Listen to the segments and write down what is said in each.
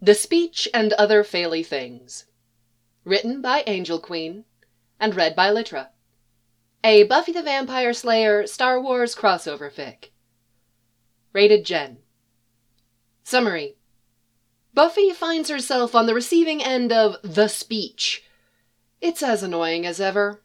The Speech and Other Faily Things. Written by Angel Queen and read by Litra. A Buffy the Vampire Slayer Star Wars crossover fic. Rated Gen. Summary. Buffy finds herself on the receiving end of The Speech. It's as annoying as ever.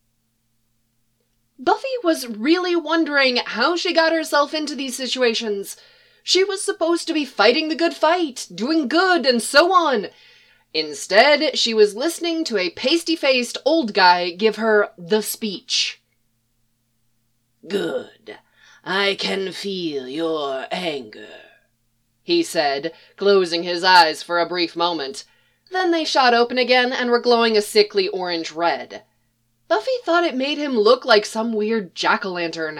Buffy was really wondering how she got herself into these situations. She was supposed to be fighting the good fight, doing good, and so on. Instead, she was listening to a pasty-faced old guy give her the speech. "Good. I can feel your anger," he said, closing his eyes for a brief moment. Then they shot open again and were glowing a sickly orange-red. Buffy thought it made him look like some weird jack-o'-lantern.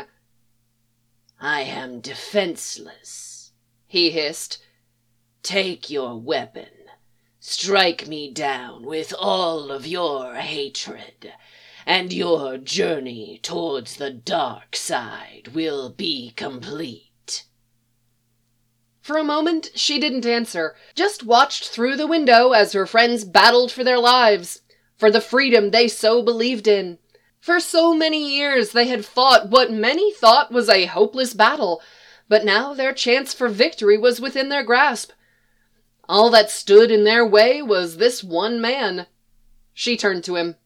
"I am defenseless," he hissed. "Take your weapon. Strike me down with all of your hatred, and your journey towards the dark side will be complete." For a moment, she didn't answer, just watched through the window as her friends battled for their lives, for the freedom they so believed in. For so many years they had fought what many thought was a hopeless battle, but now their chance for victory was within their grasp. All that stood in their way was this one man. She turned to him.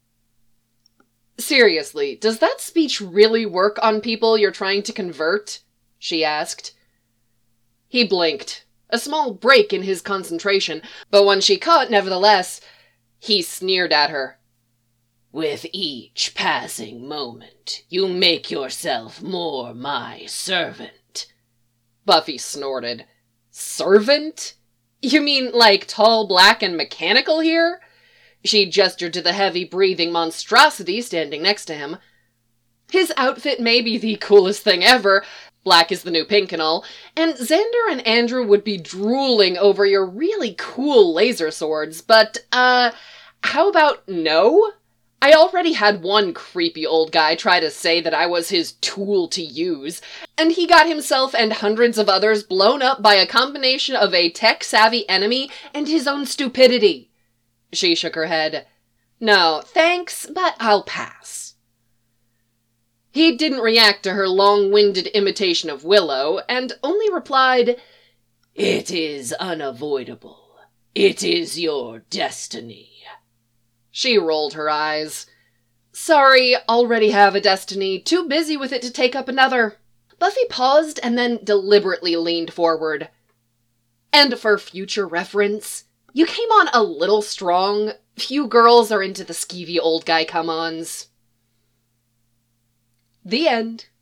"Seriously, does that speech really work on people you're trying to convert?" she asked. He blinked, a small break in his concentration, but one she caught nevertheless. He sneered at her. "With each passing moment, you make yourself more my servant." Buffy snorted. "Servant? You mean like tall, black, and mechanical here?" She gestured to the heavy-breathing monstrosity standing next to him. His outfit may be the coolest thing ever, black is the new pink and all, and Xander and Andrew would be drooling over your really cool laser swords, but, how about no? I already had one creepy old guy try to say that I was his tool to use, and he got himself and hundreds of others blown up by a combination of a tech-savvy enemy and his own stupidity. She shook her head. "No, thanks, but I'll pass." He didn't react to her long-winded imitation of Willow, and only replied, "It is unavoidable. It is your destiny." She rolled her eyes. "Sorry, already have a destiny. Too busy with it to take up another." Buffy paused and then deliberately leaned forward. "And for future reference, you came on a little strong. Few girls are into the skeevy old guy come-ons." The end.